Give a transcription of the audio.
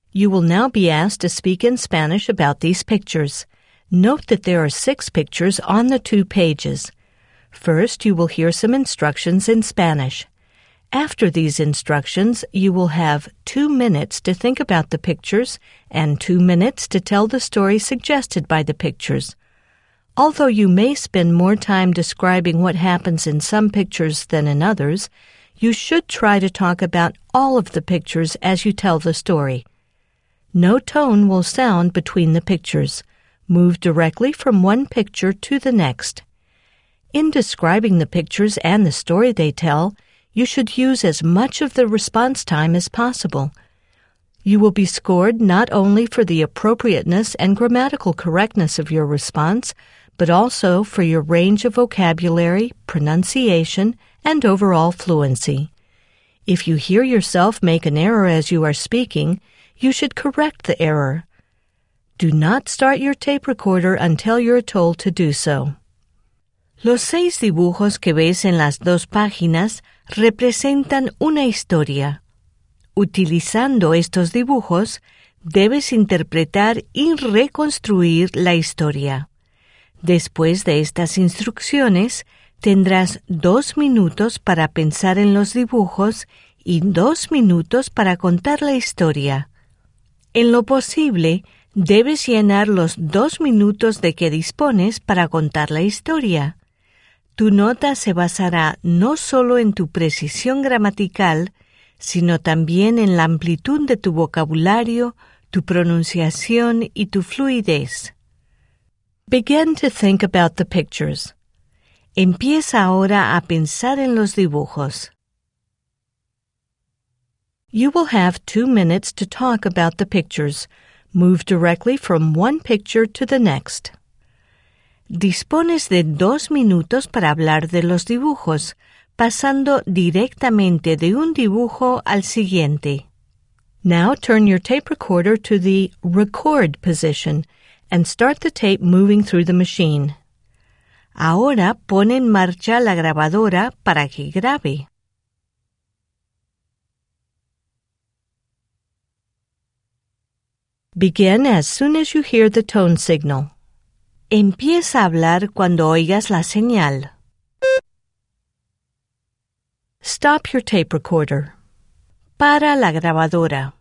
You will now be asked to speak in Spanish about these pictures. Note that there are 6 pictures on the 2 pages. First, you will hear some instructions in Spanish. After these instructions, you will have 2 minutes to think about the pictures and 2 minutes to tell the story suggested by the pictures. Although you may spend more time describing what happens in some pictures than in others, you should try to talk about all of the pictures as you tell the story. No tone will sound between the pictures. Move directly from one picture to the next. In describing the pictures and the story they tell, you should use as much of the response time as possible. You will be scored not only for the appropriateness and grammatical correctness of your response, but also for your range of vocabulary, pronunciation, and overall fluency. If you hear yourself make an error as you are speaking, you should correct the error. Do not start your tape recorder until you're told to do so. Los 6 dibujos que ves en las 2 páginas representan una historia. Utilizando estos dibujos, debes interpretar y reconstruir la historia. Después de estas instrucciones, tendrás 2 minutos para pensar en los dibujos y 2 minutos para contar la historia. En lo posible, debes llenar los 2 minutos de que dispones para contar la historia. Tu nota se basará no solo en tu precisión gramatical, sino también en la amplitud de tu vocabulario, tu pronunciación y tu fluidez. Begin to think about the pictures. Empieza ahora a pensar en los dibujos. You will have 2 minutes to talk about the pictures. Move directly from one picture to the next. Dispones de 2 minutos para hablar de los dibujos, pasando directamente de un dibujo al siguiente. Now turn your tape recorder to the record position and start the tape moving through the machine. Ahora pon en marcha la grabadora para que grabe. Begin as soon as you hear the tone signal. Empieza a hablar cuando oigas la señal. Stop your tape recorder. Para la grabadora.